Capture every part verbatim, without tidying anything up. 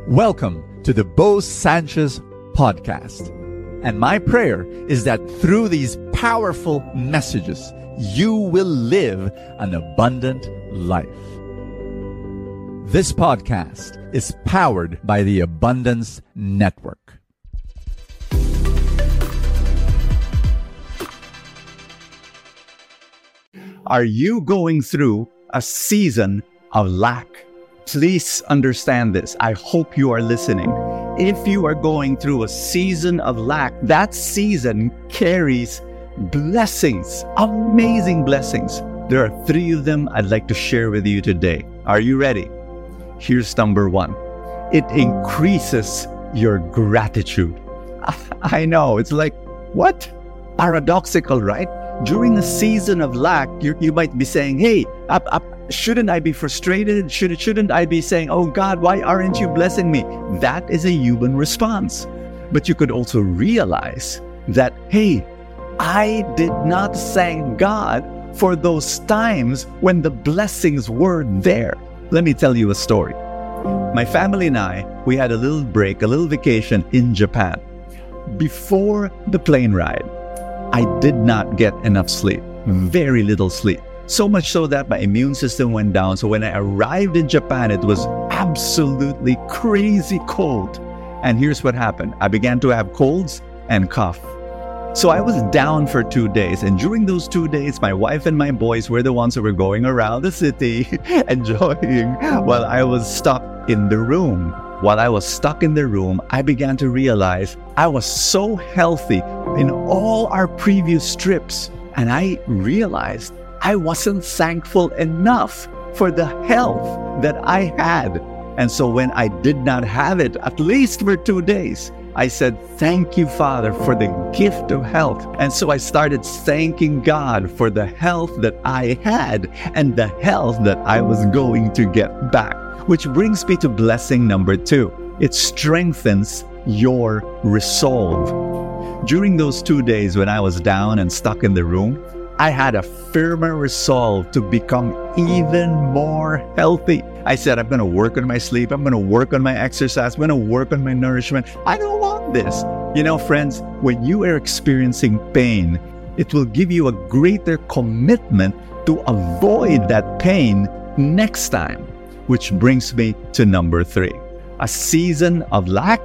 Welcome to the Bo Sanchez podcast. And my prayer is that through these powerful messages, you will live an abundant life. This podcast is powered by the Abundance Network. Are you going through a season of lack? Please understand this. I hope you are listening. If you are going through a season of lack, that season carries blessings, amazing blessings. There are three of them I'd like to share with you today. Are you ready? Here's number one. It increases your gratitude. I know, it's like, what? Paradoxical, right? During a season of lack, you, you might be saying, hey, up, up, shouldn't I be frustrated? Should, shouldn't I be saying, oh God, why aren't you blessing me? That is a human response. But you could also realize that, hey, I did not thank God for those times when the blessings were there. Let me tell you a story. My family and I, we had a little break, a little vacation in Japan. Before the plane ride, I did not get enough sleep, very little sleep. So much so that my immune system went down. So when I arrived in Japan, it was absolutely crazy cold. And here's what happened. I began to have colds and cough. So I was down for two days. And during those two days, my wife and my boys were the ones who were going around the city, enjoying, while I was stuck in the room. While I was stuck in the room, I began to realize I was so healthy in all our previous trips. And I realized I wasn't thankful enough for the health that I had. And so when I did not have it, at least for two days, I said, thank you, Father, for the gift of health. And so I started thanking God for the health that I had and the health that I was going to get back. Which brings me to blessing number two. It strengthens your resolve. During those two days when I was down and stuck in the room, I had a firmer resolve to become even more healthy. I said, I'm going to work on my sleep. I'm going to work on my exercise. I'm going to work on my nourishment. I don't want this. You know, friends, when you are experiencing pain, it will give you a greater commitment to avoid that pain next time. Which brings me to number three. A season of lack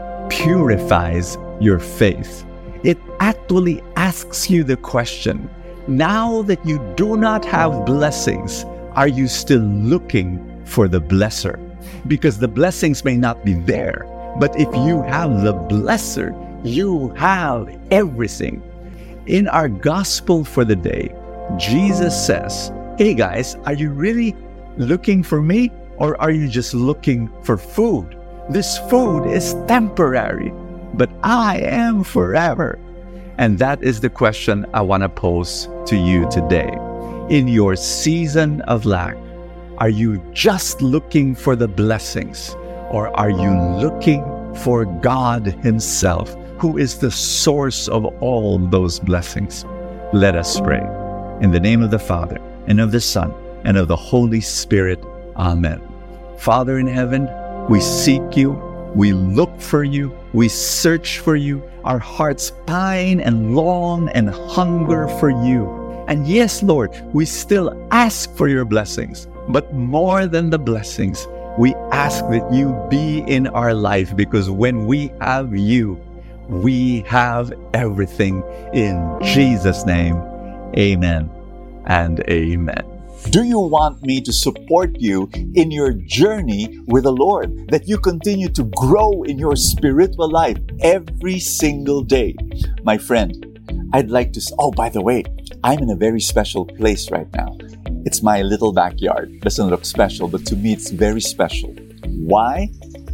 purifies your faith. It actually asks you the question, now that you do not have blessings, are you still looking for the blesser? Because the blessings may not be there, but if you have the blesser, you have everything. In our gospel for the day, Jesus says, hey guys, are you really looking for me, or are you just looking for food? This food is temporary, but I am forever. And that is the question I want to pose to you today. In your season of lack, are you just looking for the blessings, or are you looking for God Himself, who is the source of all those blessings? Let us pray. In the name of the Father, and of the Son, and of the Holy Spirit. Amen. Father in heaven, we seek you, we look for you, we search for you. Our hearts pine and long and hunger for you. And yes, Lord, we still ask for your blessings. But more than the blessings, we ask that you be in our life, because when we have you, we have everything. In Jesus' name, amen and amen. Do you want me to support you in your journey with the Lord? That you continue to grow in your spiritual life every single day? My friend, I'd like to... Oh, by the way, I'm in a very special place right now. It's my little backyard. Doesn't look special, but to me it's very special. Why?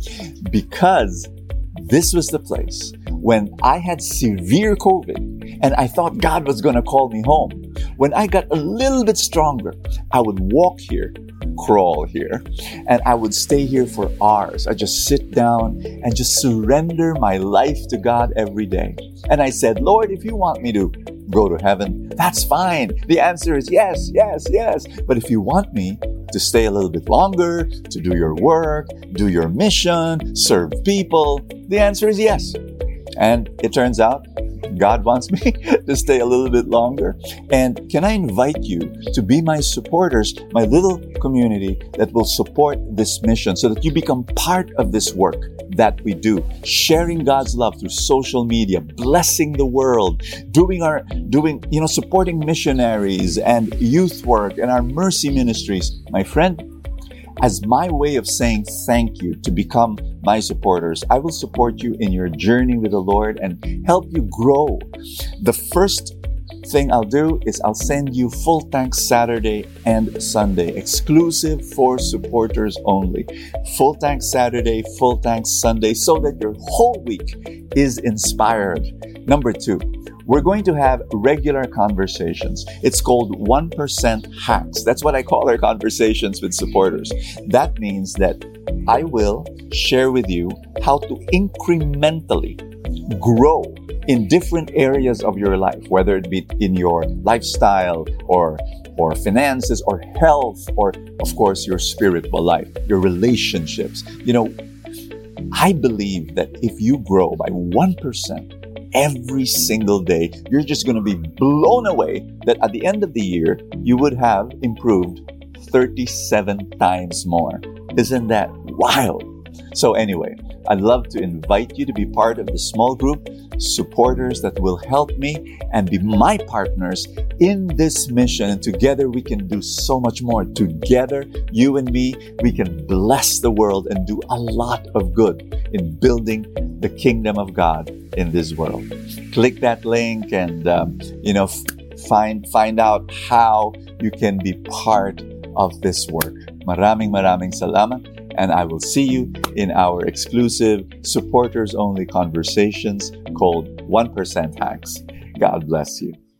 Because this was the place when I had severe COVID and I thought God was going to call me home. When I got a little bit stronger, I would walk here, crawl here, and I would stay here for hours. I just sit down and just surrender my life to God every day. And I said, Lord, if you want me to go to heaven, that's fine. The answer is yes, yes, yes. But if you want me to stay a little bit longer, to do your work, do your mission, serve people? The answer is yes. And it turns out God wants me to stay a little bit longer. And can I invite you to be my supporters, my little community that will support this mission so that you become part of this work that we do, sharing God's love through social media, blessing the world, doing our, doing, you know, supporting missionaries and youth work and our mercy ministries. My friend, as my way of saying thank you to become my supporters, I will support you in your journey with the Lord and help you grow. The first thing I'll do is I'll send you Full Tank Saturday and Sunday, exclusive for supporters only. Full Tank Saturday, Full Tank Sunday, so that your whole week is inspired. Number two, we're going to have regular conversations. It's called one percent Hacks. That's what I call our conversations with supporters. That means that I will share with you how to incrementally grow in different areas of your life, whether it be in your lifestyle or or finances or health or, of course, your spiritual life, your relationships. You know, I believe that if you grow by one percent every single day, you're just going to be blown away that at the end of the year, you would have improved thirty-seven times more. Isn't that wild? So anyway, I'd love to invite you to be part of the small group, supporters that will help me and be my partners in this mission. And together we can do so much more. Together, you and me, we can bless the world and do a lot of good in building the kingdom of God in this world. Click that link and, um, you know, f- find, find out how you can be part of this work. Maraming maraming salamat. And I will see you in our exclusive supporters-only conversations called one percent Hacks. God bless you.